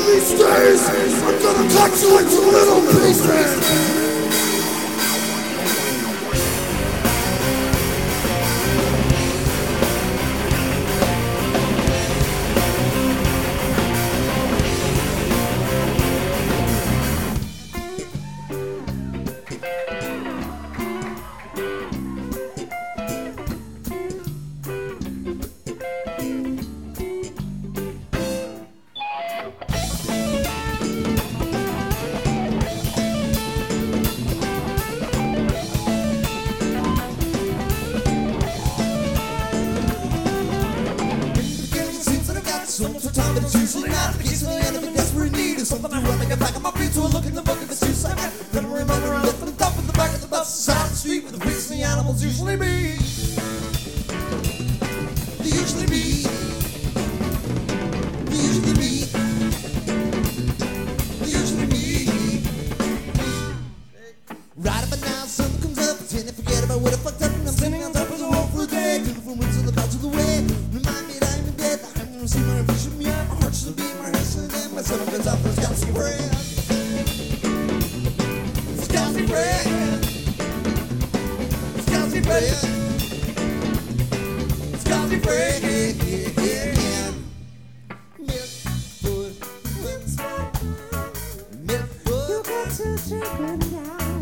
these days, I'm gonna cut you into little pieces. So time, but it's usually not the case. When the end of it, desperate need is something I run like a back on my feet. So I look in the book of the juice I got. Then I remember I left on the top of the back of the bus, side of the street where the pigs and the animals usually be. They usually be. They usually be. They usually be. Right about now, something comes up. Pretend to forget about what I fucked up, and I'm standing on top of the wall for a day. Beautiful winds on the clouds of the way. Remind me that I'm in death. I haven't seen my vision yet. My heart should be my wrestling, and my son goes out for his Galaxy bread. His Galaxy bread. His Galaxy bread. His Galaxy bread. You got to drink one down.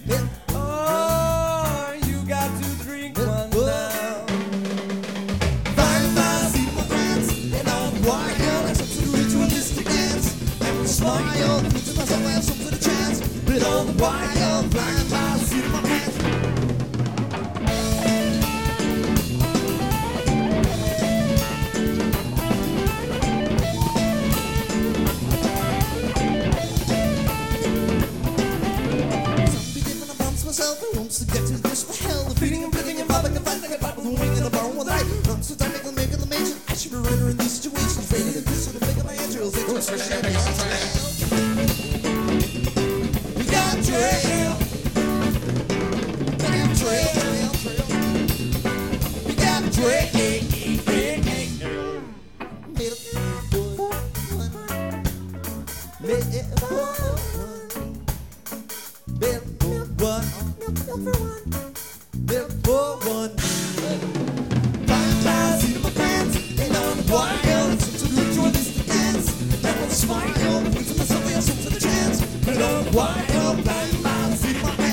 Oh, you got to drink one down. Find my seat, my friends, and I'm wild. I took to the ritualistic dance, and we smile. Think to myself, I have some sort of chance, but all the while, blind my seat, my pants. Myself, I won't get to this for hell. The feeding and breathing and bobbing and fighting like a pop with a wing and a bar with light. I'm so time making the major. I should be running in these situations. Ready to do so to make up my angels. They don't start sharing on trail. We got trail. We got trail. We got trail. Milk for one. Find my seat in my pants, ain't on the wild. It's up to the ritualistic dance. And we'll smile. Think to myself, I have some to the chance. But on the wild, find my seat in my pants.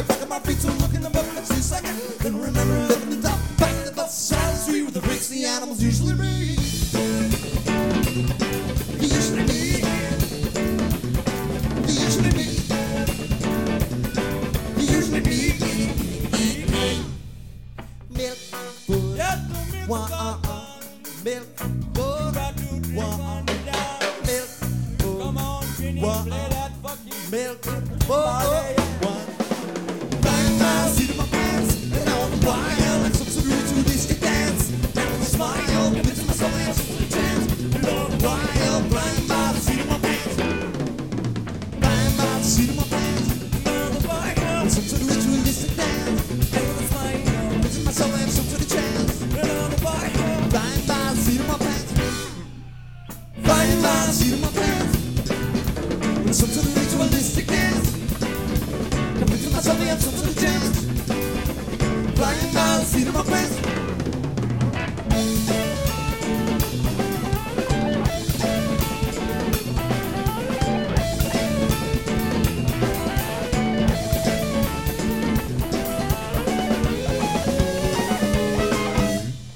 the back of my feet, so looking above my chest, I can remember looking the top, back of the bus, side of the street with the bricks the animals usually read. Usually me. Usually me. Usually me. Milk, food, one, milk, food, one, milk, food, one, milk, food, one. Blind my seat in my pants, and all the while I'm so ritualistic dance. Now with a smile, into my soul and so to chance. And all the while, blind by the seat of my pants, blind by the seat of my pants. And all the while, some sort of ritualistic dance. And with a smile, into my soul and so to the chance. And all the while, blind by the seat of my pants, blind by the seat of my pants. With some sort of ritualistic dance. Come into my soul and so to the chance. Flying by the seat of my pants.